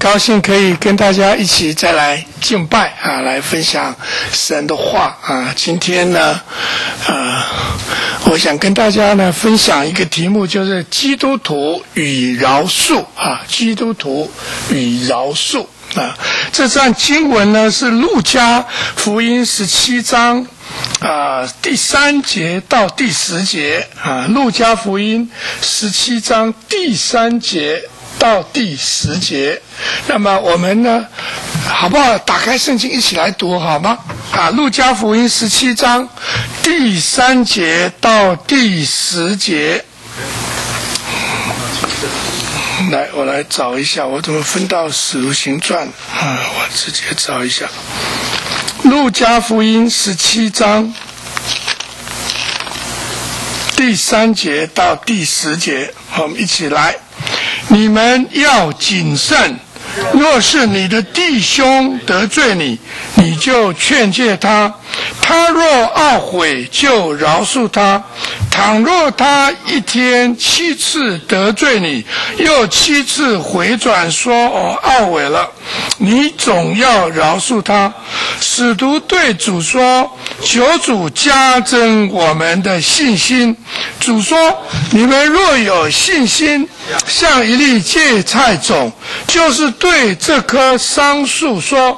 高兴可以跟大家一起再来敬拜啊，来分享神的话啊。今天呢，我想跟大家呢分享一个题目，就是基督徒与饶恕啊，基督徒与饶恕啊。这段经文呢是路加福音17章第3节到第10节啊，路加福音17章第3节到第10节。那么我们呢，好不好？打开圣经一起来读好吗？啊，路加福音17章第3节到第10节。来，我来找一下，我怎么分到使徒行传啊？我直接找一下。路加福音17章第3节到第10节，我们一起来。你们要谨慎，若是你的弟兄得罪你，你就劝诫他；他若懊悔，就饶恕他。倘若他一天7次得罪你，又7次回转说我懊悔了，你总要饶恕他。使徒对主说：求主加增我们的信心。主说：你们若有信心，像一粒芥菜种，就是对这棵桑树说：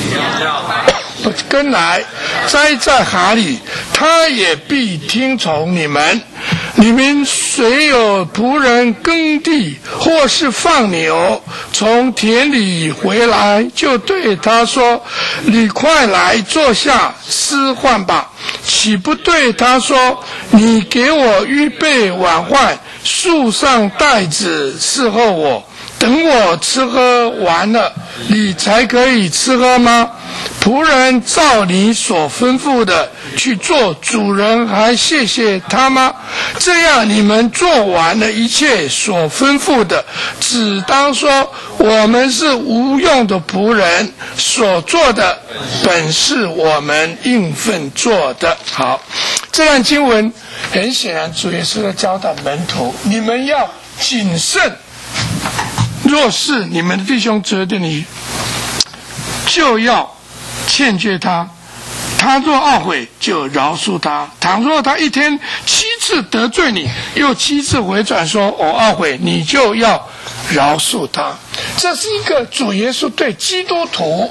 根来栽在海里，他也必听从你们。你们虽有仆人耕地，或是放牛，从田里回来，就对他说：你快来坐下吃饭吧。岂不对他说：你给我预备晚饭，束上带子伺候我，等我吃喝完了，你才可以吃喝吗？仆人照你所吩咐的去做，主人还谢谢他吗？这样你们做完了一切所吩咐的，只当说我们是无用的仆人，所做的本是我们应分做的。好，这段经文很显然主耶稣在教导门徒，你们要谨慎，若是你们的弟兄责对你，就要劝诫他；他若懊悔，就饶恕他。倘若他一天7次得罪你，又7次回转说我懊悔，你就要饶恕他。这是一个主耶稣对基督徒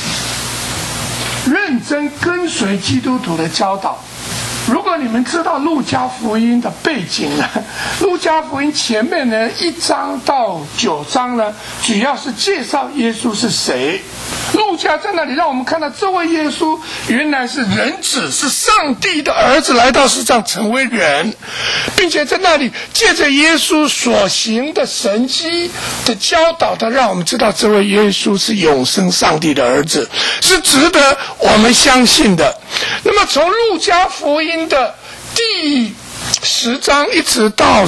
认真跟随基督徒的教导。如果你们知道路加福音的背景呢，路加福音前面呢1章到9章呢，主要是介绍耶稣是谁。路加在那里让我们看到，这位耶稣原来是人子，是上帝的儿子，来到世上成为人，并且在那里借着耶稣所行的神迹的教导，他让我们知道这位耶稣是永生上帝的儿子，是值得我们相信的。那么从路加福音的第10章一直到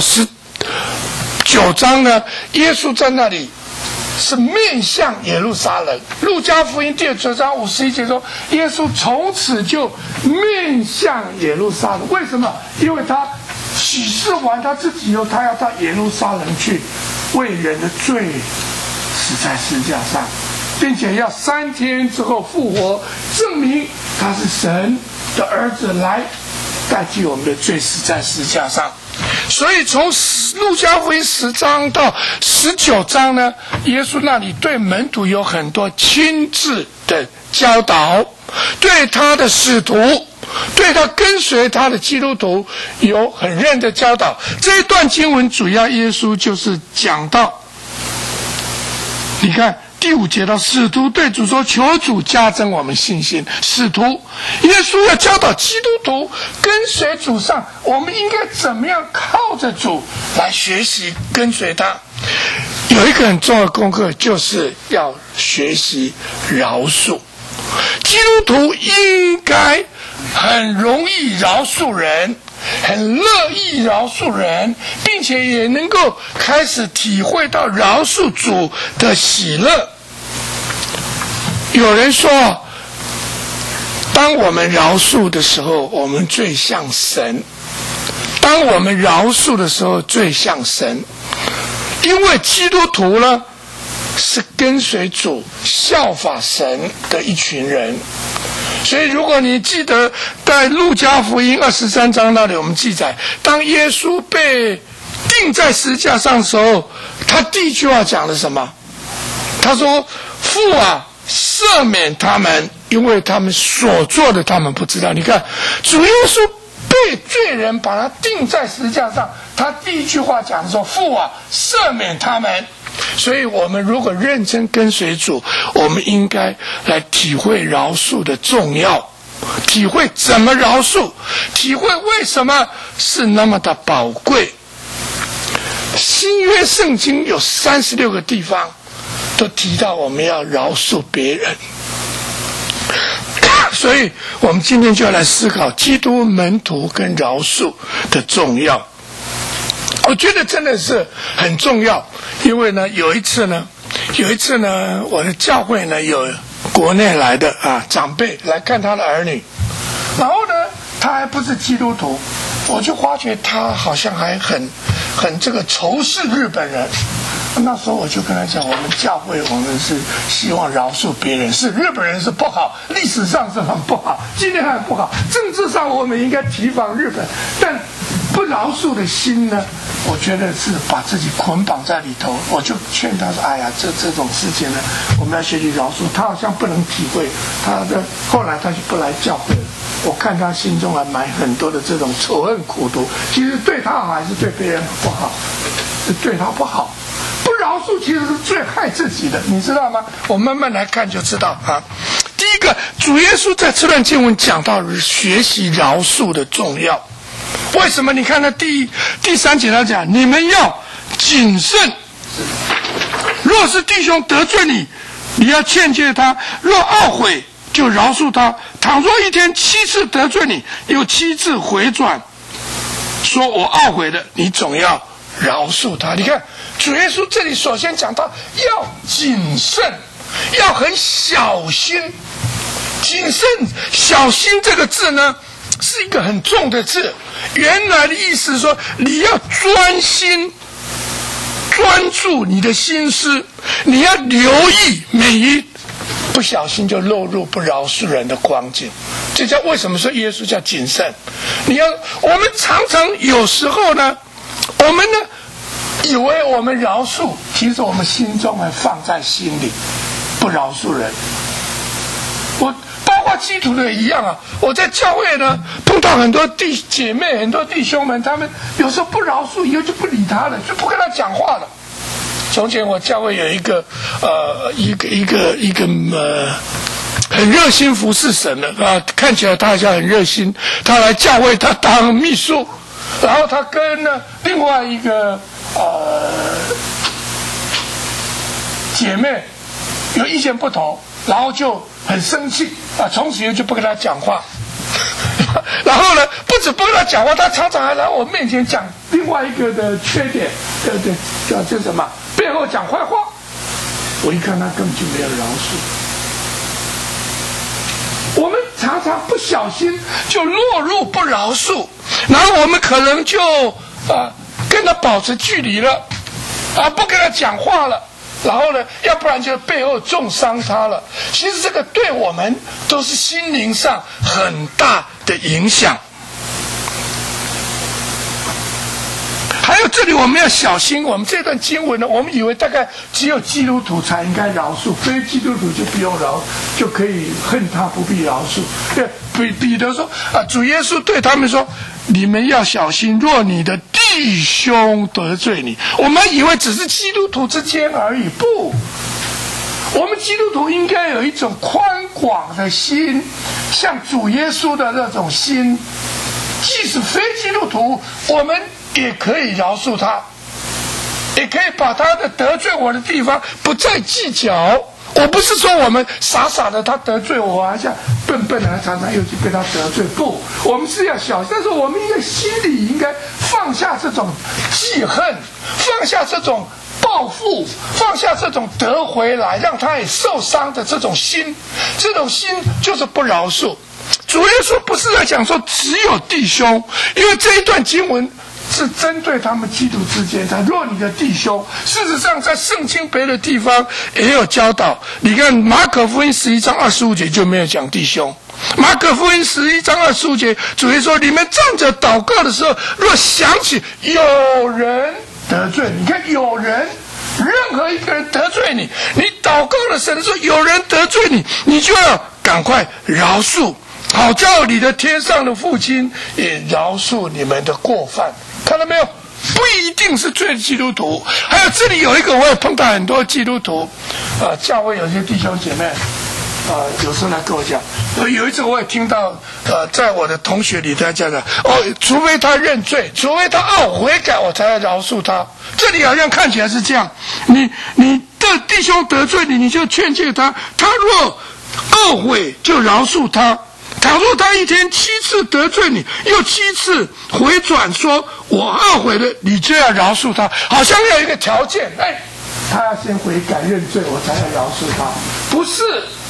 19章呢，耶稣在那里是面向耶路撒冷。路加福音第9章51节说，耶稣从此就面向耶路撒冷。为什么？因为他启示完他自己以后，他要到耶路撒冷去为人的罪死在十字架上，并且要3天之后复活，证明他是神的儿子，来代替我们的罪死在十字架上。所以从路加福音10章到19章呢，耶稣那里对门徒有很多亲自的教导，对他的使徒，对他跟随他的基督徒有很认的教导。这一段经文主要耶稣就是讲到，你看第5节到，使徒对主说：求主加增我们信心。使徒耶稣要教导基督徒跟随主上，我们应该怎么样靠着主来学习跟随他。有一个很重要的功课，就是要学习饶恕。基督徒应该很容易饶恕人，很乐意饶恕人，并且也能够开始体会到饶恕主的喜乐。有人说，当我们饶恕的时候，我们最像神；当我们饶恕的时候，最像神。因为基督徒呢， 是跟随主、效法神的一群人。所以如果你记得在路加福音23章那里，我们记载，当耶稣被钉在十字架上的时候，他第一句话讲了什么？他说：父啊，赦免他们，因为他们所做的他们不知道。你看，主耶稣被罪人把他钉在十字架上，他第一句话讲的说：父啊，赦免他们。所以我们如果认真跟随主，我们应该来体会饶恕的重要，体会怎么饶恕，体会为什么是那么的宝贵。新约圣经有36个地方都提到我们要饶恕别人，所以我们今天就要来思考基督门徒跟饶恕的重要。我觉得真的是很重要，因为呢，有一次呢，我的教会呢有国内来的长辈来看他的儿女，然后呢，他还不是基督徒，我就发觉他好像还很这个仇视日本人。那时候我就跟他讲，我们教会我们是希望饶恕别人，是日本人是不好，历史上是很不好，今天很不好，政治上我们应该提防日本，但不饶恕的心呢，我觉得是把自己捆绑在里头。我就劝他说：哎呀，这种事情呢，我们要学习饶恕。他好像不能体会，后来他就不来教会了。我看他心中还埋很多的这种仇恨苦毒，其实对他好还是对别人不好，是对他不好。不饶恕其实是最害自己的，你知道吗？我慢慢来看就知道啊。第一个，主耶稣在这段经文讲到学习饶恕的重要。为什么？你看他第3节他讲，你们要谨慎。若是弟兄得罪你，你要劝诫他；若懊悔，就饶恕他。倘若一天7次得罪你，又7次回转，说我懊悔了，你总要饶恕他。你看主耶稣这里首先讲到要谨慎，要很小心。谨慎小心这个字呢，是一个很重的字。原来的意思是说，你要专心专注你的心思，你要留意每一不小心就落入不饶恕人的光景。这叫为什么说耶稣叫谨慎？我们常常有时候呢，我们呢以为我们饶恕，其实我们心中还放在心里，不饶恕人。包括基督徒也一样啊！我在教会呢碰到很多姐妹、很多弟兄们，他们有时候不饶恕，以后就不理他了，就不跟他讲话了。从前我教会有一个很热心服侍神的看起来他好像很热心，他来教会他当秘书，然后他跟另外一个姐妹有意见不同，然后就很生气从此就不跟他讲话。然后呢，不止不跟他讲话，他常常还来我面前讲另外一个的缺点，叫什么？背后讲坏话。我一看他根本就没有饶恕。我们常常不小心就落入不饶恕，然后我们可能就跟他保持距离了，不跟他讲话了。然后呢，要不然就背后重伤他了。其实这个对我们都是心灵上很大的影响。还有这里我们要小心，我们这段经文呢，我们以为大概只有基督徒才应该饶恕，非基督徒就不用饶，就可以恨他不必饶恕。彼得说主耶稣对他们说，你们要小心，若你的弟兄得罪你。我们以为只是基督徒之间而已，不，我们基督徒应该有一种宽广的心，像主耶稣的那种心。即使非基督徒，我们也可以饶恕他，也可以把他的得罪我的地方不再计较。我不是说我们傻傻的他得罪我，好像笨笨的常常又去被他得罪，不，我们是要小心。但是我们应该心里应该放下这种记恨，放下这种报复，放下这种得回来让他也受伤的这种心。这种心就是不饶恕。主耶稣不是在讲说只有弟兄，因为这一段经文是针对他们基督之间的。若你的弟兄，事实上在圣经别的地方也有教导。你看马可福音11章25节就没有讲弟兄。马可福音11章25节，主耶稣说：“你们站着祷告的时候，若想起有人得罪，你看有人。”任何一个人得罪你，你祷告了神说有人得罪你，你就要赶快饶恕，好叫你的天上的父亲也饶恕你们的过犯。看到没有？不一定是罪基督徒。还有这里有一个，我也碰到很多基督徒，教会有些弟兄姐妹。有时候来跟我讲，有一次我也听到，在我的同学里他讲的，除非他认罪，除非他悔改，我才要饶恕他。这里好像看起来是这样，你的弟兄得罪你，你就劝诫他，他若懊悔就饶恕他。倘若他一天7次得罪你，又7次回转说我懊悔了，你就要饶恕他。好像有一个条件，他要先悔改认罪，我才要饶恕他。不是。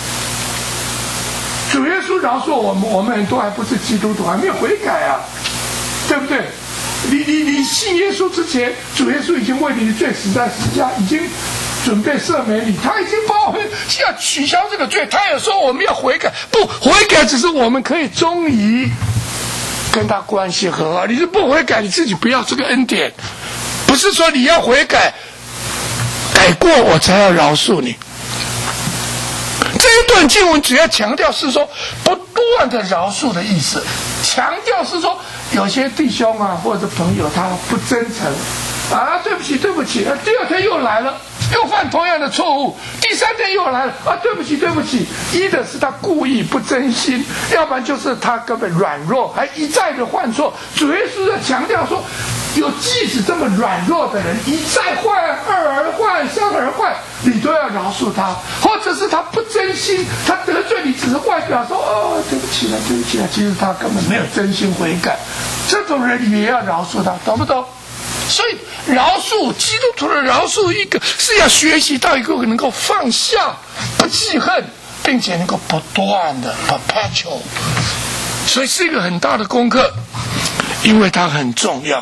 主耶稣饶恕我们很多还不是基督徒，还没有悔改啊，对不对？你信耶稣之前，主耶稣已经为你的罪死在十字架，已经准备赦免你，他已经把我们要取消这个罪。他有说我们要悔改，不悔改只是我们可以终于跟他关系和好。你是不悔改，你自己不要这个恩典，不是说你要悔改，改过我才要饶恕你。这一段经文主要强调是说不断的饶恕的意思，强调是说有些弟兄啊或者朋友他不真诚对不起对不起，第二天又来了，又犯同样的错误，第3天又来了对不起对不起，一的是他故意不真心，要不然就是他根本软弱，还一再的犯错。主耶稣在强调说，有即使这么软弱的人，一再犯，2而犯，3而犯，你都要饶恕他。或者是他不真心，他得罪你只是外表说对不起了对不起了，其实他根本没有真心悔改，这种人也要饶恕他，懂不懂？所以饶恕，基督徒的饶恕，一个是要学习到一个能够放下不记恨，并且能够不断的 perpetual， 所以是一个很大的功课，因为它很重要。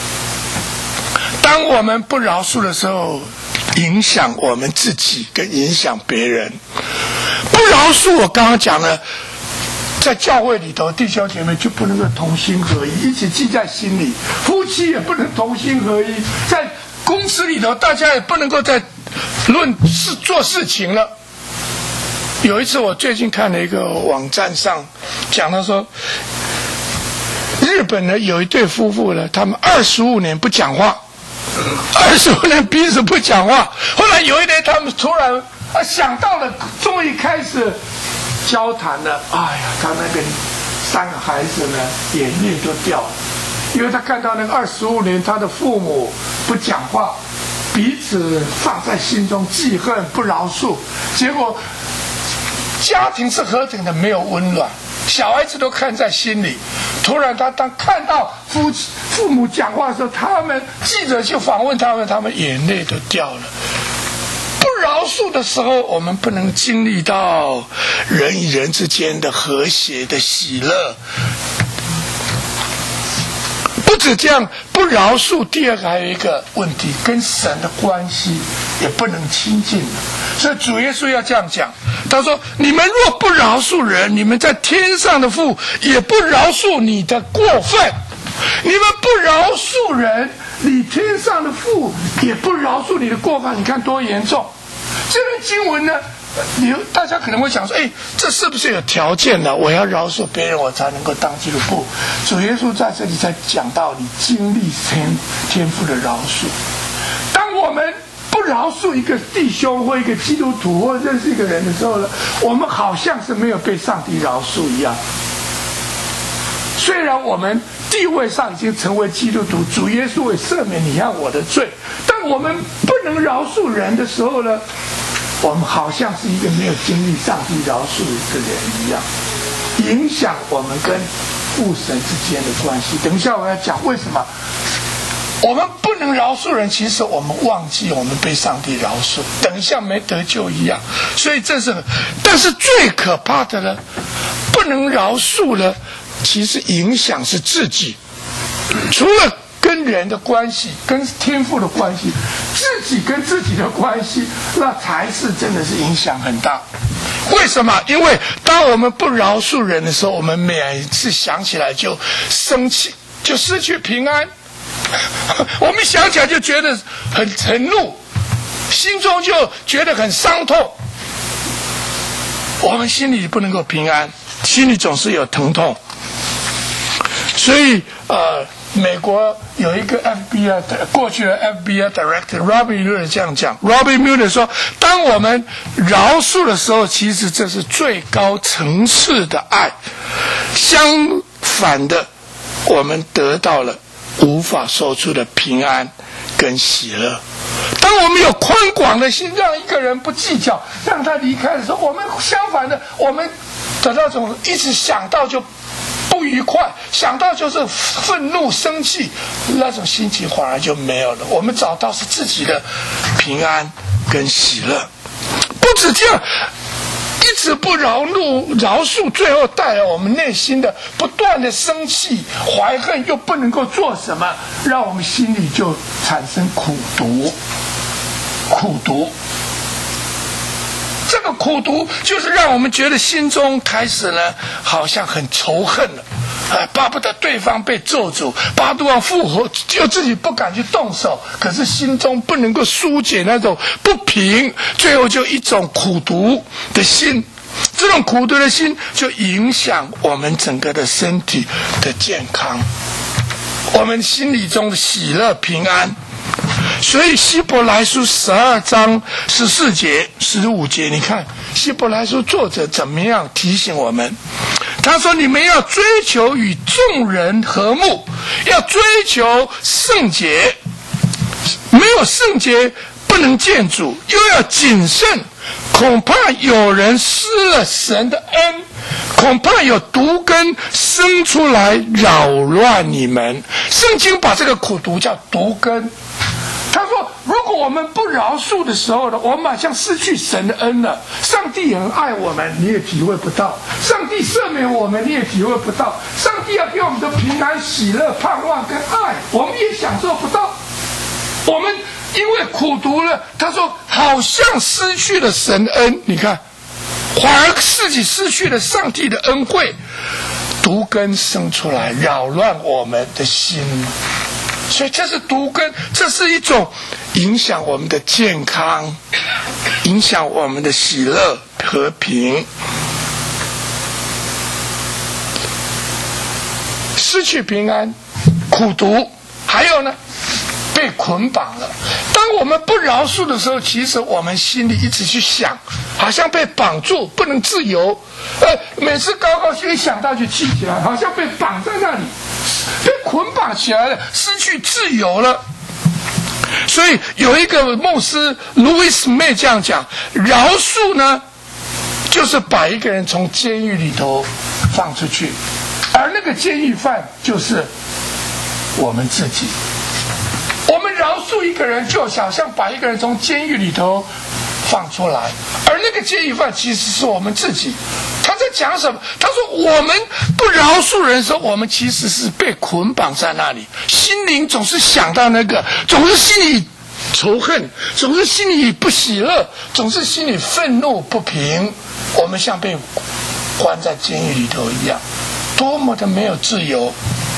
当我们不饶恕的时候，影响我们自己跟影响别人。不饶恕，我刚刚讲了，在教会里头，弟兄姐妹就不能够同心合一，一起记在心里；夫妻也不能同心合一，在公司里头，大家也不能够再论事做事情了。有一次，我最近看了一个网站上讲到说，日本呢有一对夫妇呢，他们25年不讲话，25年彼此不讲话。后来有一天，他们突然想到了，终于开始交谈了。他那个3个孩子呢，眼泪都掉了，因为他看到那个25年他的父母不讲话，彼此放在心中记恨不饶恕，结果家庭是何等的没有温暖，小孩子都看在心里。突然他当看到父母讲话的时候，记者去访问他们眼泪都掉了。不饶恕的时候，我们不能经历到人与人之间的和谐的喜乐。不止这样，不饶恕，第二个还有一个问题，跟神的关系也不能亲近。所以主耶稣要这样讲，他说：你们若不饶恕人，你们在天上的父也不饶恕你的过分。你们不饶恕人，你天上的父也不饶恕你的过犯。你看多严重！这段经文呢，大家可能会想说，这是不是有条件呢？我要饶恕别人，我才能够当基督徒。主耶稣在这里才讲到，你经历天父的饶恕。当我们不饶恕一个弟兄或一个基督徒或认识一个人的时候呢，我们好像是没有被上帝饶恕一样。虽然我们地位上已经成为基督徒，主耶稣会赦免你和我的罪，但我们不能饶恕人的时候呢，我们好像是一个没有经历上帝饶恕的人一样，影响我们跟父神之间的关系。等一下我要讲为什么我们不能饶恕人，其实我们忘记我们被上帝饶恕，等一下没得救一样。所以但是最可怕的呢，不能饶恕了，其实影响是自己，除了跟跟人的关系，跟天父的关系，自己跟自己的关系，那才是真的是影响很大。为什么？因为当我们不饶恕人的时候，我们每次想起来就生气，就失去平安。我们想起来就觉得很沉怒，心中就觉得很伤痛。我们心里不能够平安，心里总是有疼痛。所以美国有一个 FBI 过去的 FBI Director Robert Mueller 这样讲。Robert Mueller 说，当我们饶恕的时候，其实这是最高层次的爱。相反的，我们得到了无法说出的平安跟喜乐。当我们有宽广的心，让一个人不计较，让他离开的时候，我们相反的，我们的那种一直想到就不愉快，想到就是愤怒生气，那种心情反而就没有了。我们找到是自己的平安跟喜乐。不止这样，一直不饶恕，最后带来我们内心的不断的生气怀恨，又不能够做什么，让我们心里就产生苦毒。这个苦毒就是让我们觉得心中开始呢，好像很仇恨了，巴不得对方被咒诅，巴不得复活，就自己不敢去动手，可是心中不能够疏解那种不平，最后就一种苦毒的心。这种苦毒的心就影响我们整个的身体的健康，我们心里中的喜乐平安。所以希伯来书12章14节15节，你看希伯来书作者怎么样提醒我们。他说，你们要追求与众人和睦，要追求圣洁，没有圣洁不能见主，又要谨慎，恐怕有人失了神的恩，恐怕有毒根生出来扰乱你们。圣经把这个苦毒叫毒根。他说，如果我们不饶恕的时候呢，我们好像失去神的恩了。上帝很爱我们，你也体会不到；上帝赦免我们，你也体会不到；上帝要给我们的平安、喜乐、盼望跟爱，我们也享受不到。我们因为苦毒了，他说好像失去了神的恩，你看，反而自己失去了上帝的恩惠，毒根生出来，扰乱我们的心。所以这是毒根，这是一种影响我们的健康，影响我们的喜乐和平。失去平安，苦毒，还有呢，被捆绑了。当我们不饶恕的时候，其实我们心里一直去想，好像被绑住，不能自由。每次高高兴兴想到就气起来，好像被绑在那里，被捆绑起来了，失去自由了。所以有一个牧师 Louis May 这样讲，饶恕呢，就是把一个人从监狱里头放出去，而那个监狱犯就是我们自己。我们饶恕一个人，就好像把一个人从监狱里头放出来，而那个监狱犯其实是我们自己。他在讲什么？他说我们不饶恕人的时候，我们其实是被捆绑在那里，心灵总是想到那个，总是心里仇恨，总是心里不喜乐，总是心里愤怒不平。我们像被关在监狱里头一样，多么的没有自由。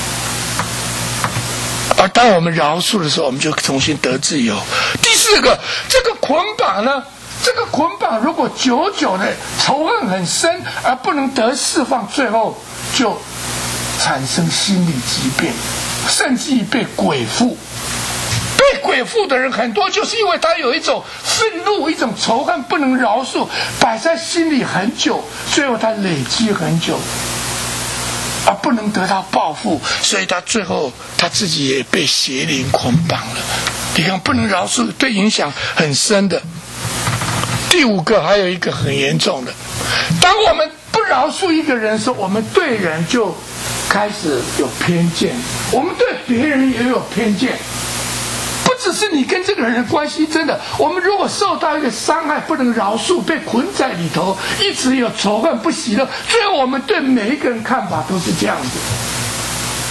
而当我们饶恕的时候，我们就重新得自由。第四个，这个捆绑呢，这个捆绑如果久久的仇恨很深，而不能得释放，最后就产生心理疾病，甚至于被鬼附。被鬼附的人很多，就是因为他有一种愤怒，一种仇恨不能饶恕，摆在心里很久，最后他累积很久，而不能得到报复，所以他最后他自己也被邪灵捆绑了。你看，不能饶恕，对影响很深的。第五个，还有一个很严重的，当我们不饶恕一个人的时候，我们对人就开始有偏见，我们对别人也有偏见。不只是你跟这个人的关系，真的，我们如果受到一个伤害，不能饶恕，被捆在里头，一直有仇恨不喜乐，最后我们对每一个人看法都是这样子。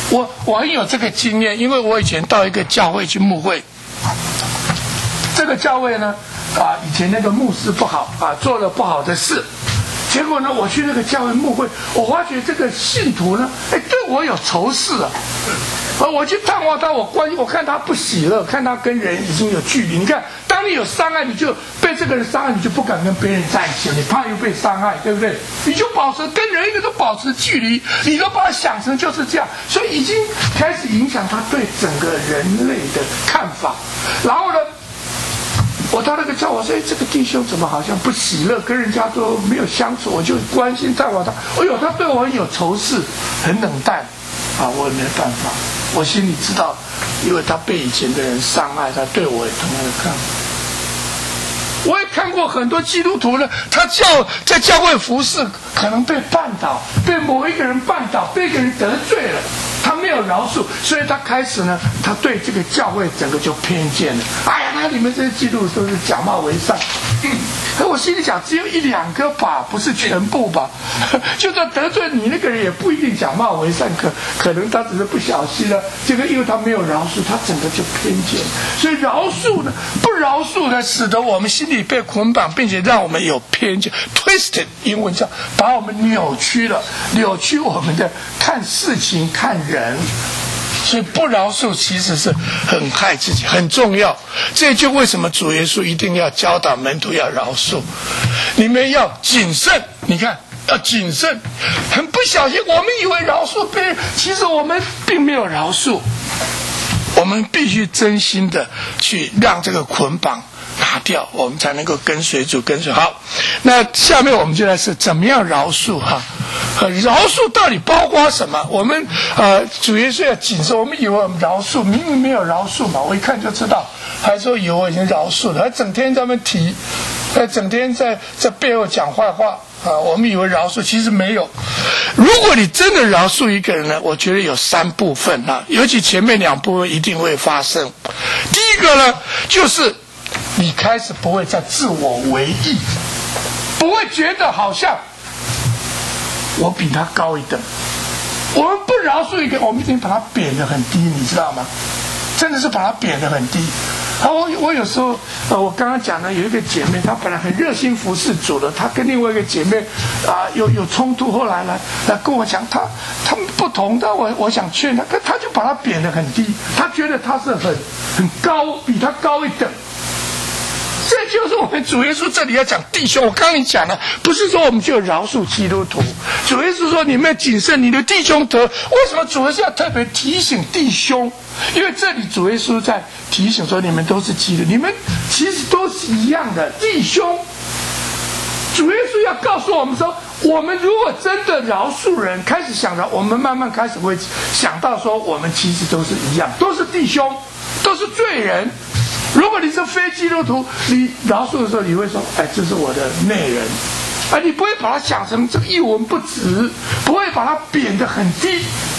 我很有这个经验，因为我以前到一个教会去牧会，这个教会呢，以前那个牧师不好做了不好的事，结果呢，我去那个教会牧会，我发觉这个信徒呢，对我有仇视啊。我去探望他，我看他不喜乐，看他跟人已经有距离。你看，当你有伤害，你就被这个人伤害，你就不敢跟别人在一起，你怕又被伤害，对不对？你就跟人一个都保持距离，你都把它想成就是这样，所以已经开始影响他对整个人类的看法。然后呢，我到那个教，我说这个弟兄怎么好像不喜乐，跟人家都没有相处，我就关心探望他。他对我很有仇视，很冷淡。我也没办法，我心里知道，因为他被以前的人伤害，他对我也同样的看法。我也看过很多基督徒呢，他在教会服侍，可能被绊倒，被某一个人绊倒，被一个人得罪了，他没有饶恕，所以他开始呢，他对这个教会整个就偏见了。那你们这些基督徒都是假冒为善。我心里想，只有1-2个吧，不是全部吧？就算得罪你那个人，也不一定假冒为善，可能他只是不小心了。这个因为他没有饶恕，他整个就偏见。所以饶恕呢，不饶恕呢，使得我们心里被捆绑，并且让我们有偏见 ，twisted， 英文叫把我们扭曲了，扭曲我们的看事情、看人。所以不饶恕其实是很害自己，很重要。这就为什么主耶稣一定要教导门徒要饶恕，你们要谨慎。你看，要谨慎，很不小心，我们以为饶恕别人，其实我们并没有饶恕。我们必须真心的去让这个捆绑拿掉，我们才能够跟随主，跟随好。那下面我们就来是怎么样饶恕哈？饶恕到底包括什么？我们主耶稣要谨慎，我们以为我们饶恕，明明没有饶恕嘛，我一看就知道，还说以为我已经饶恕了，还整天在那边提，整天在背后讲坏话我们以为饶恕，其实没有。如果你真的饶恕一个人呢，我觉得有3部分尤其前面2部分一定会发生。第一个呢，就是你开始不会再自我为义，不会觉得好像我比他高一等。我们不饶恕一个，我们一定把他贬得很低，你知道吗？真的是把他贬得很低。我有时候我刚刚讲的有一个姐妹，她本来很热心服侍主的，她跟另外一个姐妹有冲突，后来来跟我讲，她们不同的，我想劝她，可她就把她贬得很低，她觉得她是很高，比她高一等。这就是我们主耶稣这里要讲弟兄。我刚刚讲了，不是说我们就饶恕基督徒，主耶稣说你们要谨慎，你的弟兄得。为什么主耶稣要特别提醒弟兄？因为这里主耶稣在提醒说，你们都是基督，你们其实都是一样的弟兄。主耶稣要告诉我们说，我们如果真的饶恕人，开始想到，我们慢慢开始会想到说，我们其实都是一样，都是弟兄，都是罪人。如果你是非基督徒，你饶恕的时候，你会说：“这是我的内人。”你不会把它想成这个一文不值，不会把它贬得很低。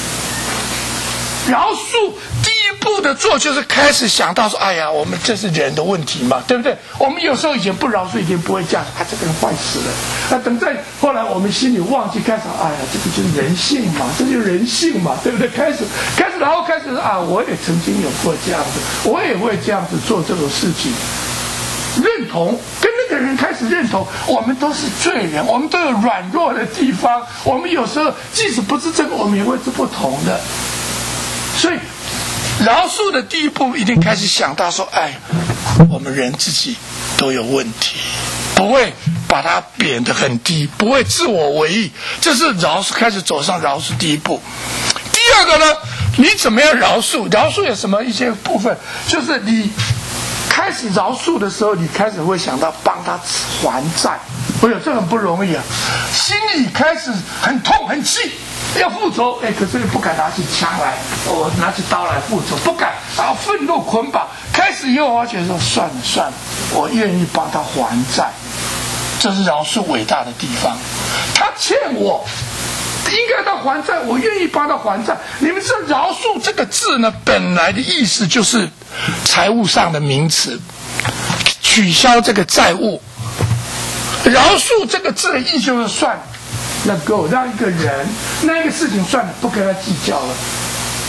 饶恕第一步的做就是开始想到说：“我们这是人的问题嘛，对不对？我们有时候以前不饶恕，已经不会这样，这个人坏死了。等在后来我们心里忘记，开始这个就是人性嘛，这就是人性嘛，对不对？开始，然后开始我也曾经有过这样子，我也会这样子做这种事情。认同，跟那个人开始认同，我们都是罪人，我们都有软弱的地方，我们有时候即使不是这个，我们也会是不同的。所以饶恕的第一步一定开始想到说，我们人自己都有问题，不会把它贬得很低，不会自我为义，这是饶恕，开始走上饶恕第一步。第二个呢，你怎么样饶恕？饶恕有什么一些部分？就是你开始饶恕的时候，你开始会想到帮他还债。这很不容易啊，心里开始很痛很气，要复仇，可是又不敢拿起枪来，我拿起刀来复仇，不敢，然后愤怒捆绑。开始以后，我觉得说算了，我愿意帮他还债，这是饶恕伟大的地方。他欠我，应该他还债，我愿意帮他还债。你们知道饶恕这个字呢，本来的意思就是财务上的名词，取消这个债务。饶恕这个字的意思就是算了，let go，让一个人那个事情算了，不跟他计较了。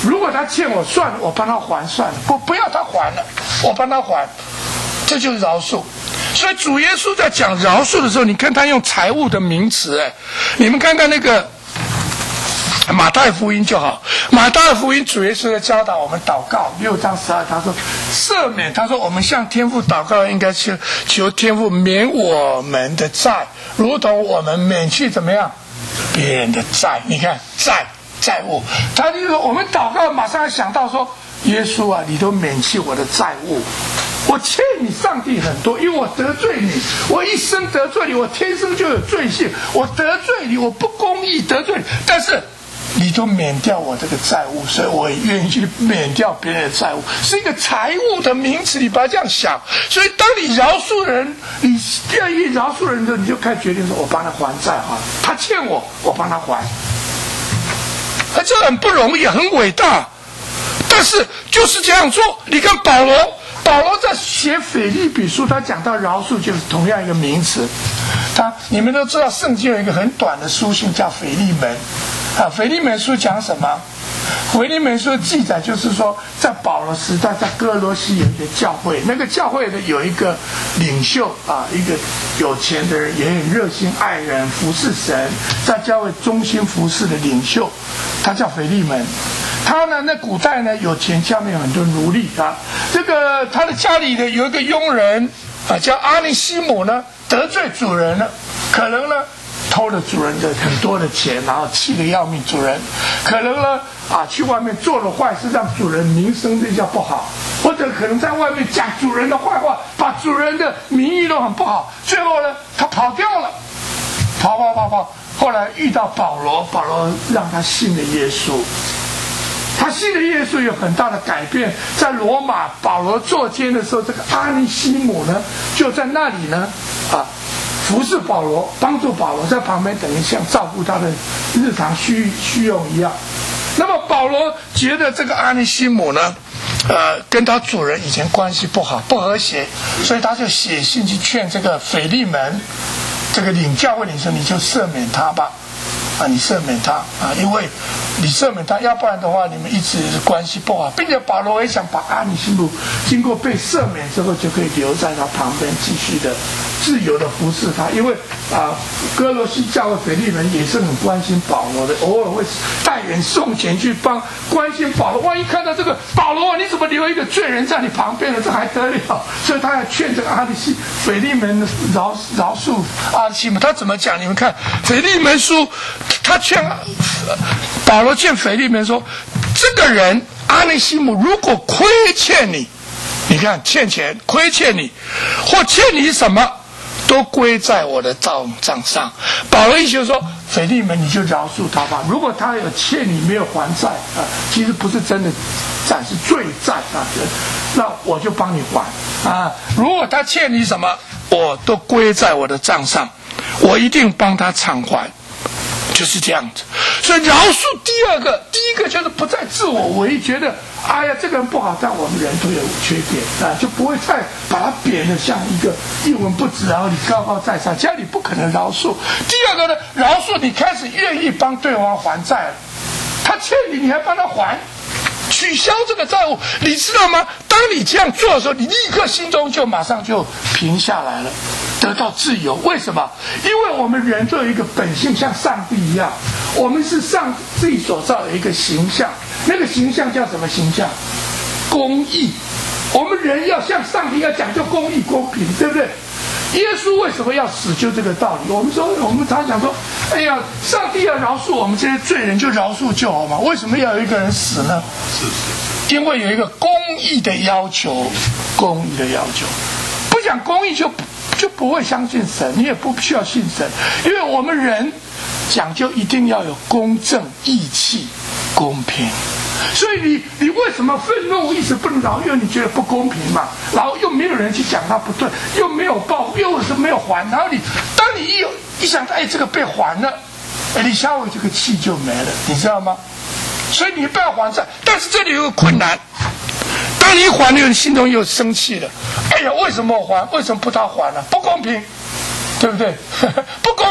如果他欠我算了，我帮他还算了，不要他还了，我帮他还，这就是饶恕。所以主耶稣在讲饶恕的时候，你看他用财物的名词，你们看看那个马太福音就好。马太福音主耶稣的教导我们祷告6章12，他说赦免，他说我们向天父祷告，应该求天父免我们的债，如同我们免去怎么样别人的债。你看债务，他就说我们祷告马上想到说，耶稣啊，你都免去我的债务，我欠你上帝很多，因为我得罪你，我一生得罪你，我天生就有罪性，我得罪你，我不公义得罪你，但是你都免掉我这个债务，所以我也愿意去免掉别人的债务，是一个财务的名词，你不要这样想。所以当你饶恕人，你愿意饶恕人的时候，你就开始决定说，我帮他还债哈，他欠我，我帮他还。这很不容易，很伟大，但是就是这样做。你看保罗在写腓立比书，他讲到饶恕就是同样一个名词。你们都知道圣经有一个很短的书信叫腓利门啊，腓利门书讲什么？腓利门书的记载就是说，在保罗时代，在哥罗西有一个教会，那个教会的有一个领袖啊，一个有钱的人，也很热心爱人，服侍神，在教会忠心服侍的领袖，他叫腓利门。他呢，那古代呢有钱，下面有很多奴隶啊。这个他的家里呢有一个佣人啊，叫阿尼西姆呢，得罪主人了，可能呢偷了主人的很多的钱，然后气得要命主人，可能呢去外面做了坏事，让主人名声比较不好，或者可能在外面讲主人的坏话，把主人的名誉都很不好，最后呢他跑掉了，跑，后来遇到保罗让他信了耶稣。他信了耶稣有很大的改变，在罗马保罗坐监的时候，这个阿尼西姆呢就在那里呢服侍保罗，帮助保罗，在旁边等于像照顾他的日常需用一样。那么保罗觉得这个阿尼西姆呢跟他主人以前关系不好，不和谐，所以他就写信去劝这个腓利门，这个领教会领袖，你就赦免他吧。你赦免他因为你赦免他，要不然的话你们一直关系不好，并且保罗也想把阿尼西姆经过被赦免之后，就可以留在他旁边继续的自由的服侍他，因为哥罗西教会腓利门也是很关心保罗的，偶尔会带人送钱去关心保罗。万一看到这个保罗，你怎么留一个罪人在你旁边呢？这还得了？所以他要劝这个腓利门饶恕阿尼西姆。他怎么讲？你们看腓利门书，他劝保罗劝腓利门说，这个人阿尼西姆如果亏欠你，你看欠钱亏欠你，或欠你什么，都归在我的账上。保罗意思就是说，腓利门你就饶恕他吧，如果他有欠你没有还债其实不是真的债，是罪债那我就帮你还如果他欠你什么，我都归在我的账上，我一定帮他偿还。就是这样子。所以饶恕第一个就是不再自我为，觉得哎呀这个人不好，但我们人都有缺点就不会再把他贬得像一个一文不值，然后你高高在上，这样你不可能饶恕。第二个呢，饶恕你开始愿意帮对方还债了，他欠你还帮他还，取消这个债务，你知道吗？当你这样做的时候，你立刻心中就马上就平下来了，得到自由。为什么？因为我们人都有一个本性，像上帝一样，我们是上帝所造的一个形象，那个形象叫什么形象？公义。我们人要像上帝，要讲究公义公平，对不对？耶稣为什么要死？就这个道理。我们常讲说，哎呀，上帝要饶恕我们这些罪人，就饶恕就好嘛。为什么要有一个人死呢？因为有一个公义的要求，公义的要求。不讲公义就不会相信神，你也不需要信神，因为我们人讲究一定要有公正、义气、公平。所以你为什么愤怒一直不能饶？因为你觉得不公平嘛，然后又没有人去讲他不对，又没有报，又是没有还，然后当你一想到这个被还了，你稍微这个气就没了，你知道吗？所以你不要还债，但是这里有个困难，当你一还了，你心中又生气了，哎呀，为什么我还？为什么不他还呢？不公平，对不对？不公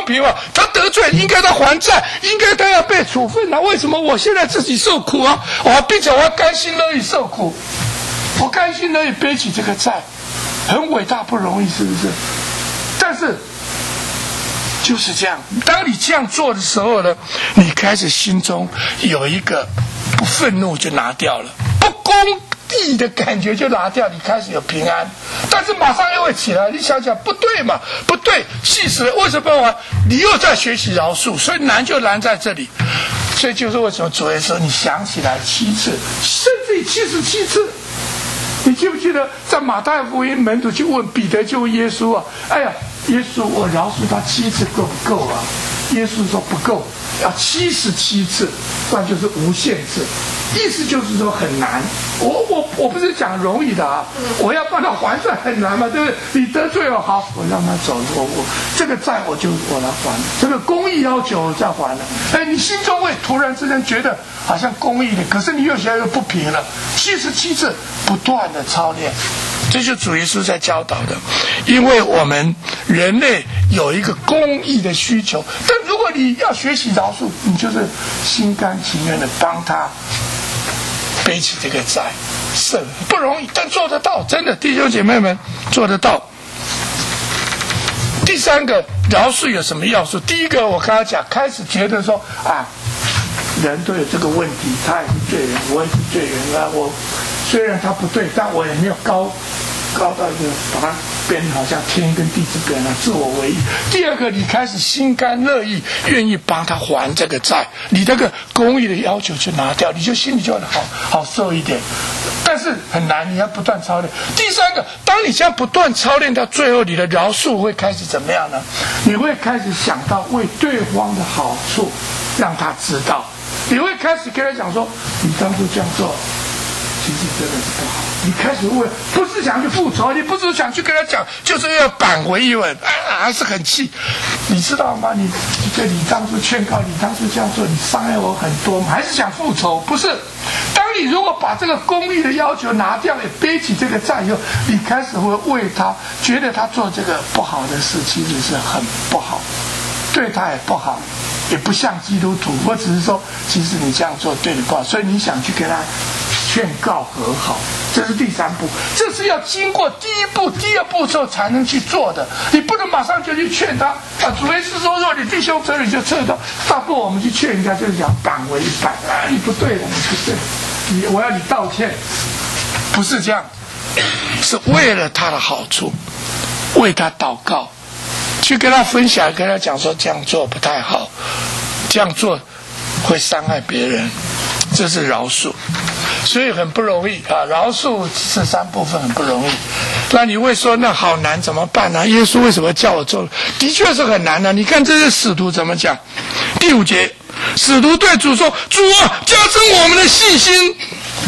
平嘛？他得罪应该他还债，应该他要被处分啊？为什么我现在自己受苦啊？并且我要甘心乐意受苦，我甘心乐意背起这个债，很伟大不容易，是不是？但是就是这样，当你这样做的时候呢，你开始心中有一个不愤怒就拿掉了，不公义的感觉就拿掉，你开始有平安，但是马上又会起来。你想想，不对嘛？不对，气死了！为什么你又在学习饶恕？所以难就难在这里。所以就是为什么主耶稣你想起来7次，甚至77次。你记不记得在马太福音门徒去问彼得，就问耶稣啊，哎呀，耶稣，我饶恕他7次够不够啊？耶稣说不够，要77次，不然就是无限次。意思就是说很难。我不是讲容易的啊，我要帮他还债很难嘛，对不对？你得罪了，好，我让他走，我这个债我来还，这个公义要求我再还了。你心中会突然之间觉得好像公义的，可是你有些又不平了。77次不断的操练，这就是主耶稣在教导的。因为我们人类有一个公义的需求，但如果你要学习饶恕，你就是心甘情愿的帮他背起这个债，是不容易，但做得到，真的，弟兄姐妹们做得到。第三个，饶恕有什么要素？第一个，我刚才讲，开始觉得说人都有这个问题，他也是罪人，我也是罪人啊。我虽然他不对，但我也没有高到一个把它编好像天跟地之别自我为义。第二个，你开始心甘乐意，愿意帮他还这个债，你这个公义的要求就拿掉，你就心里就好受一点。但是很难，你要不断操练。第三个，当你这样不断操练到最后，你的饶恕会开始怎么样呢？你会开始想到为对方的好处，让他知道。你会开始跟他讲说，你当初这样做其实真的是不好。你开始不是想去复仇，你不是想去跟他讲，就是要扳回一吻，还是很气，你知道吗？你当初劝告，你当初这样做，你伤害我很多，还是想复仇？不是。当你如果把这个公义的要求拿掉，也背起这个债以后，你开始会为他觉得他做这个不好的事，其实是很不好，对他也不好。也不像基督徒，我只是说，其实你这样做对你不好，所以你想去跟他劝告和好，这是第三步，这是要经过第一步、第二步之后才能去做的。你不能马上就去劝他主耶稣说，若你弟兄责你就撤到，大不我们去劝人家就是讲扳回一扳你不对的，你不对，我要你道歉，不是这样，是为了他的好处，为他祷告。去跟他分享，跟他讲说这样做不太好，这样做会伤害别人，这是饶恕，所以很不容易啊。饶恕这3部分很不容易。那你会说那好难怎么办呢？耶稣为什么叫我做？的确是很难的。你看这些使徒怎么讲？第5节，使徒对主说：“主啊，加深我们的信心。”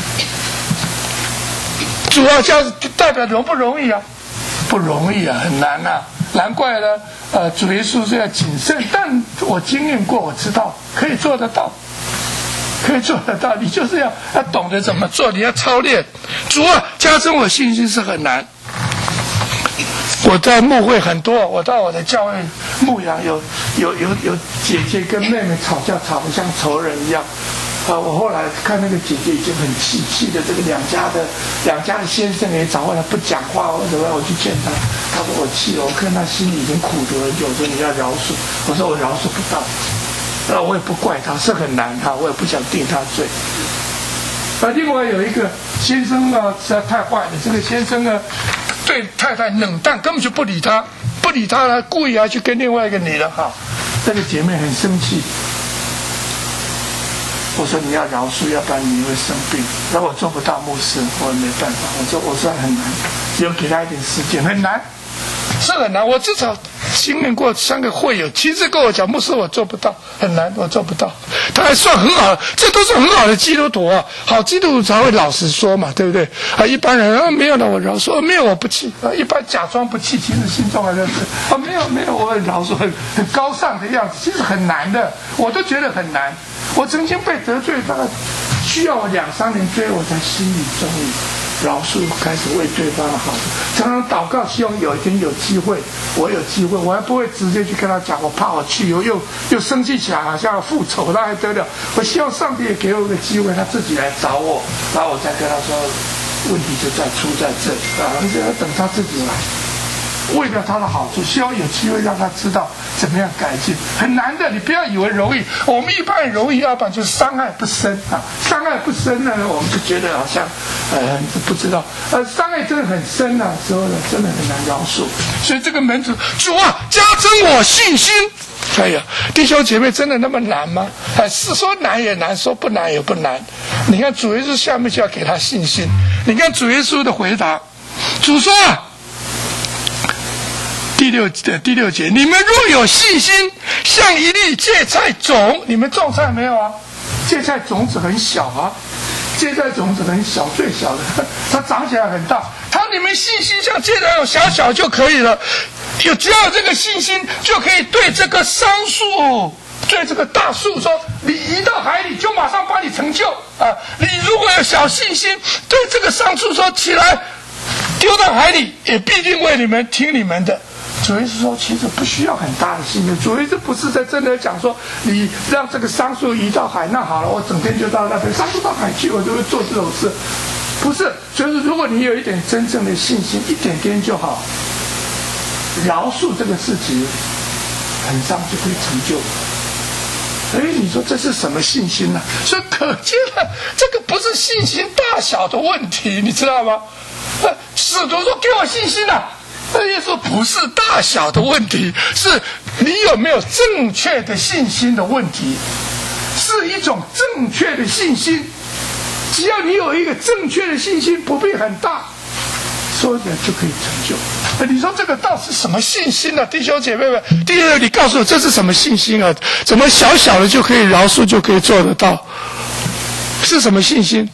主啊，这样代表容不容易啊？不容易啊，很难啊。难怪呢，主耶稣是要谨慎，但我经验过，我知道可以做得到，可以做得到。你就是要懂得怎么做，你要操练。主啊，加深我信心是很难。我在牧会很多，我到我的教会牧养，有姐姐跟妹妹吵架，吵得像仇人一样。我后来看那个姐姐已经很气的，这个两家的先生也找过来不讲话，我怎么我去见他，他说我气了，我看他心里已经苦读了很久，我说你要饶恕，我说我饶恕不到，我也不怪他，是很难我也不想定他罪。另外有一个先生呢，实在太坏了，这个先生呢对太太冷淡，根本就不理他了，故意还去跟另外一个女的这个姐妹很生气。我说你要饶恕，要不然你会生病。然后我做不到牧师，我也没办法。我说很难，只有给他一点时间，很难，是很难。我至少经验过3个会友，其实跟我讲牧师我做不到，很难，我做不到。他还算很好，这都是很好的基督徒啊。好基督徒才会老实说嘛，对不对？一般人没有了我饶恕，没有我不气一般假装不气，其实心中还是没有我很饶恕，很高尚的样子，其实很难的，我都觉得很难。我曾经被得罪，大概需要我2-3年追我才心里终于饶恕，开始为对方的好，常常祷告，希望有一天有机会，我有机会，我还不会直接去跟他讲，我怕我去又生气起来，好像要复仇，那还得了？我希望上帝也给我一个机会，他自己来找我，然后我再跟他说，问题就出在这里啊，就要等他自己来。为了他的好处，希望有机会让他知道怎么样改进，很难的。你不要以为容易，我们一般很容易，要不然就是伤害不深啊。伤害不深呢，我们就觉得好像不知道，伤害真的很深的时候呢，真的很难饶恕。所以这个门徒，主啊，加增我信心。哎呀，弟兄姐妹，真的那么难吗？是说难也难，说不难也不难。你看主耶稣下面就要给他信心。你看主耶稣的回答，主说啊。第六节，你们若有信心，像一粒芥菜种，你们种菜没有啊？芥菜种子很小啊，芥菜种子很小，最小的，它长起来很大。你们信心像芥菜种小小就可以了，只要有这个信心，就可以对这个桑树，对这个大树说，你移到海里，就马上帮你成就啊！你如果有小信心，对这个桑树说起来，丢到海里，也必定为你们听你们的。主耶稣说，其实不需要很大的信心。主耶稣不是在真的讲说，你让这个桑树移到海，那好了，我整天就到那边，桑树到海去，我就会做这种事。不是，就是如果你有一点真正的信心，一点点就好。饶恕这个事情，很上就会成就。你说这是什么信心呢？所以可见了，这个不是信心大小的问题，你知道吗？使徒说给我信心啊！耶稣不是大小的问题，是你有没有正确的信心的问题，是一种正确的信心。只要你有一个正确的信心，不必很大，说起来就可以成就。你说这个到底是什么信心呢？弟兄姐妹们，第二，你告诉我这是什么信心啊？怎么小小的就可以饶恕，就可以做得到？是什么信心？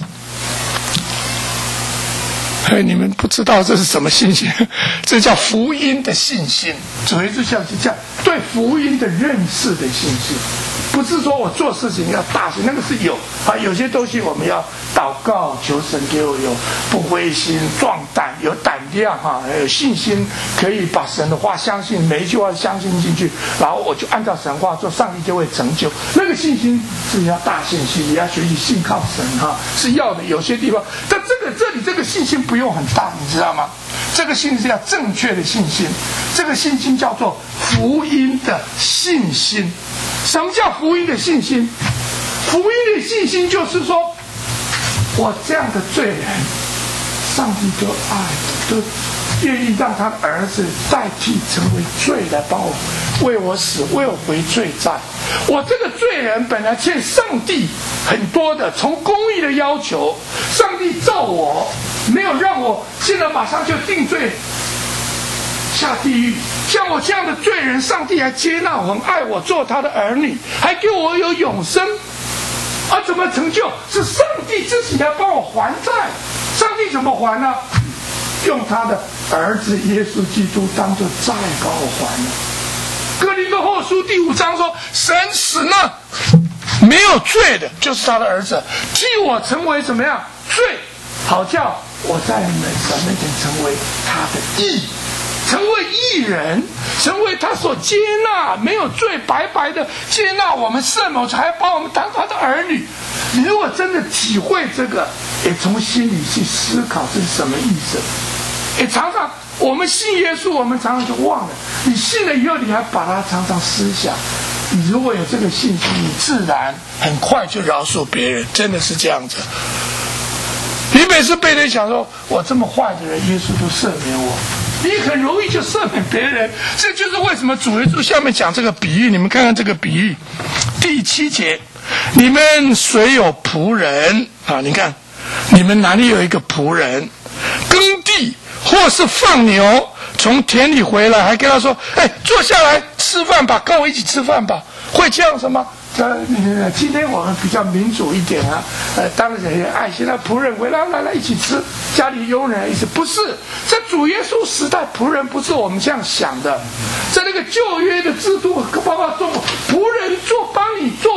你们不知道这是什么信心？这叫福音的信心。主耶稣像是这样对福音的认识的信心，不是说我做事情要大心，那个是有啊，有些东西我们要祷告求神给我有不灰心、壮胆、有胆量哈，有信心，可以把神的话相信，每一句话相信进去，然后我就按照神话做，上帝就会成就。那个信心是要大信心，你要学习信靠神哈，是要的。有些地方，但这里这个信心不用很大，你知道吗？这个信心是要正确的信心，这个信心叫做福音的信心。什么叫福音的信心？福音的信心就是说，我这样的罪人，上帝都爱我，都愿意让他的儿子代替成为罪来帮我为我死，为我回罪债。我这个罪人本来欠上帝很多的，从公义的要求，上帝造我，没有让我现在马上就定罪下地狱。像我这样的罪人，上帝还接纳我，很爱我，做他的儿女，还给我有永生。怎么成就？是上帝自己来帮我还债。上帝怎么还呢？用他的儿子耶稣基督当作债帮我还了。哥林多后书第5章说，神使那没有罪的，就是他的儿子，替我成为怎么样罪，好叫我在你们神面前成为他的义，成为义人，成为他所接纳，没有罪，白白的接纳我们圣母，还把我们当他的儿女。你如果真的体会这个，也从心里去思考这是什么意思。常常我们信耶稣，我们常常就忘了。你信了以后，你还把它常常思想。你如果有这个信心，你自然很快就饶恕别人，真的是这样子。你每次被人想说，我这么坏的人，耶稣都赦免我，你很容易就赦免别人。这就是为什么主耶稣下面讲这个比喻。你们看看这个比喻，第7节，你们虽有仆人啊，你看你们哪里有一个仆人耕地或是放牛，从田里回来，还跟他说，坐下来吃饭吧，跟我一起吃饭吧，会这样什么？今天我们比较民主一点啊，当人爱心的仆人回来，来一起吃，家里佣人一起，不是在主耶稣时代，仆人不是我们这样想的，在那个旧约的制度，包括做仆人帮你做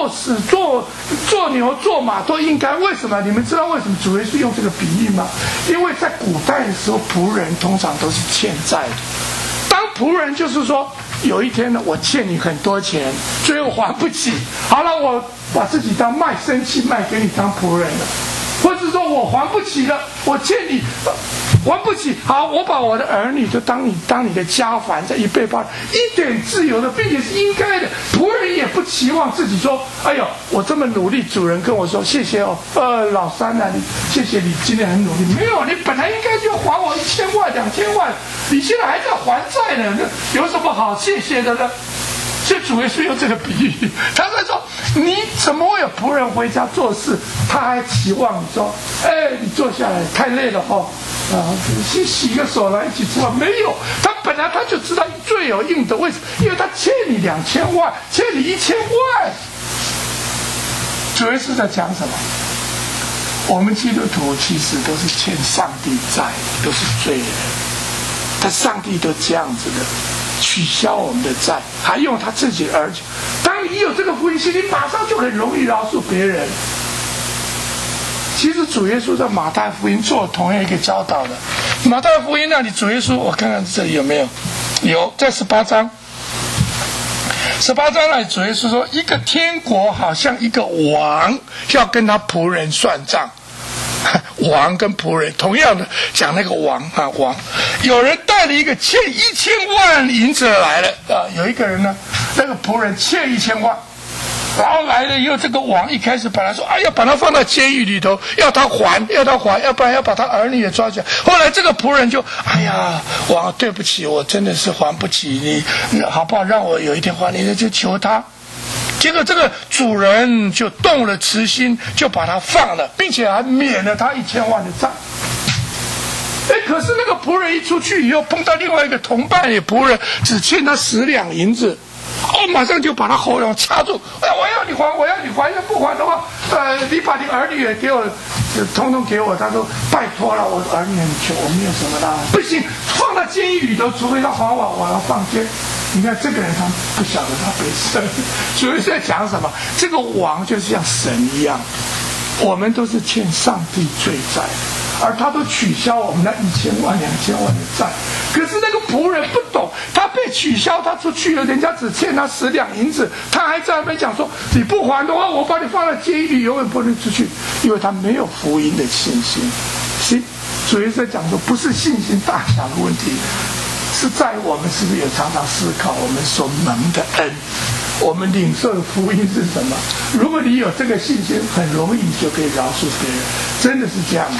做死、做牛、做马都应该。为什么？你们知道为什么主耶稣用这个比喻吗？因为在古代的时候，仆人通常都是欠债的。当仆人就是说，有一天呢，我欠你很多钱，最后还不起，好了，我把自己当卖身契卖给你当仆人了。或者说我还不起了，我欠你还不起，好，我把我的儿女就当你的家烦，在一倍报，一点自由的，并且是应该的。仆人也不期望自己说，哎呦，我这么努力，主人跟我说谢谢哦，老三啊，谢谢你今天很努力。没有，你本来应该就还我1000万、2000万，你现在还在还债呢，有什么好谢谢的呢？所以主耶稣用这个比喻，他在说，你怎么会有仆人回家做事，他还期望你说，你坐下来太累了哈，先洗个手来一起吃饭。没有，他本来他就知道罪有应得，为什么？因为他欠你2000万，欠你1000万。主耶稣在讲什么？我们基督徒其实都是欠上帝债，都是罪人，但上帝都这样子的。取消我们的债，还用他自己的儿子。当你有这个福音心，你马上就很容易饶恕别人。其实主耶稣在马太福音做同样一个教导的。马太福音那里，主耶稣我看看这里有没有？有，在18章。18章那里，主耶稣说，一个天国好像一个王要跟他仆人算账。王跟仆人同样的讲那个王啊，王有人带了一个欠1000万银子来了啊，有一个人呢，那个仆人欠1000万，然后来了以后，这个王一开始本来说，要把他放到监狱里头，要他还，要不然要把他儿女也抓起来。后来这个仆人就，王，对不起，我真的是还不起你，好不好？让我有一天还你，就求他。结果这个主人就动了慈心，就把他放了，并且还免了他1000万的债。可是那个仆人一出去以后，碰到另外一个同伴的仆人，只欠他10两银子，马上就把他喉咙掐住。我要你还，我要你还，要不还的话，你把你儿女也给我，统统给我。他说拜托了，我儿女很穷，我没有什么啦，不行，放到监狱里头，除非他还我要放监。你看这个人，他不晓得他被神。主要是在讲什么？这个王就是像神一样，我们都是欠上帝罪债，而他都取消我们那1000万、2000万的债。可是那个仆人不懂，他被取消，他出去了，人家只欠他10两银子，他还在那边讲说，你不还的话，我把你放在监狱里，永远不能出去，因为他没有福音的信心。所以主耶稣在讲说，不是信心大小的问题。是在我们是不是也常常思考我们所蒙的恩，我们领受的福音是什么？如果你有这个信心，很容易就可以饶恕别人，真的是这样的。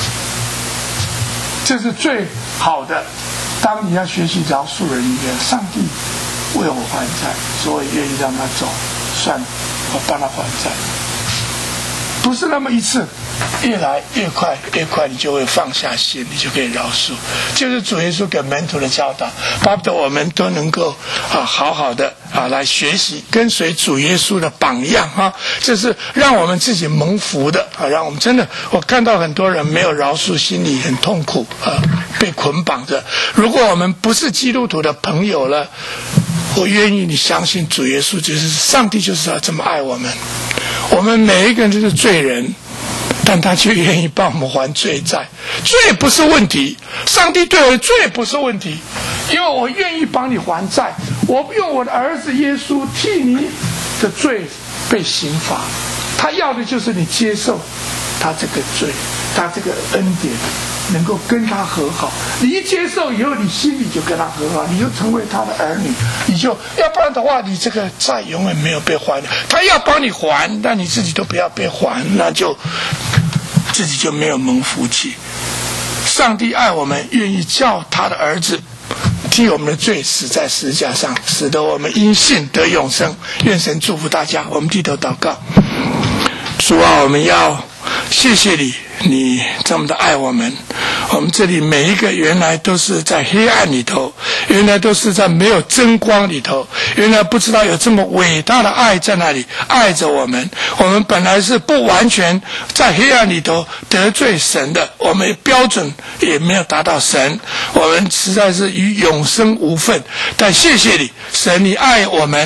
这是最好的。当你要学习饶恕人一样，上帝为我还债，所以愿意让他走，算了，我帮他还债。不是那么一次，越来越快，你就会放下心，你就可以饶恕。就是主耶稣给门徒的教导，巴不得我们都能够好好的来学习，跟随主耶稣的榜样这是让我们自己蒙福的让我们真的，我看到很多人没有饶恕，心里很痛苦被捆绑着。如果我们不是基督徒的朋友了，我愿意你相信主耶稣，就是上帝就是要这么爱我们。我们每一个人都是罪人，但他却愿意帮我们还罪债。罪不是问题，上帝对我的罪不是问题，因为我愿意帮你还债，我用我的儿子耶稣替你的罪被刑罚。他要的就是你接受他这个罪，他这个恩典，能够跟他和好。你一接受以后，你心里就跟他和好，你就成为他的儿女。你就要不然的话，你这个债永远没有被还。他要帮你还，但你自己都不要被还，那就自己就没有蒙福气。上帝爱我们，愿意叫他的儿子替我们的罪死在十字架上，使得我们因信得永生。愿神祝福大家。我们低头祷告。主啊，我们要谢谢你，你这么的爱我们。我们这里每一个原来都是在黑暗里头，原来都是在没有真光里头，原来不知道有这么伟大的爱在那里爱着我们。我们本来是不完全在黑暗里头得罪神的，我们标准也没有达到神，我们实在是与永生无分。但谢谢你，神，你爱我们，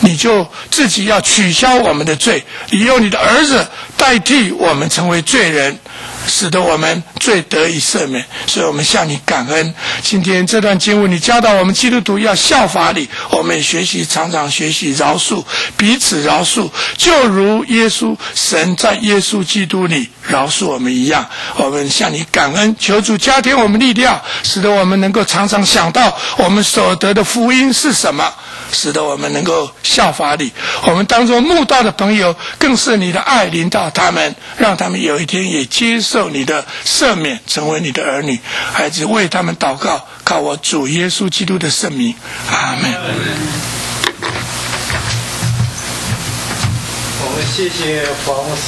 你就自己要取消我们的罪，你用你的儿子代替我们成为罪人，使得我们罪得以赦免。所以我们向你感恩。今天这段经文你教导我们基督徒要效法你，我们也常常学习饶恕，彼此饶恕，就如耶稣神在耶稣基督里饶恕我们一样。我们向你感恩，求主加添我们力量，使得我们能够常常想到我们所得的福音是什么，使得我们能够效法你。我们当中慕道的朋友，更是你的爱临到他们，让他们有一天也接受你的赦免，成为你的儿女。孩子为他们祷告，靠我主耶稣基督的圣名，阿们。 我们谢谢黄牧师。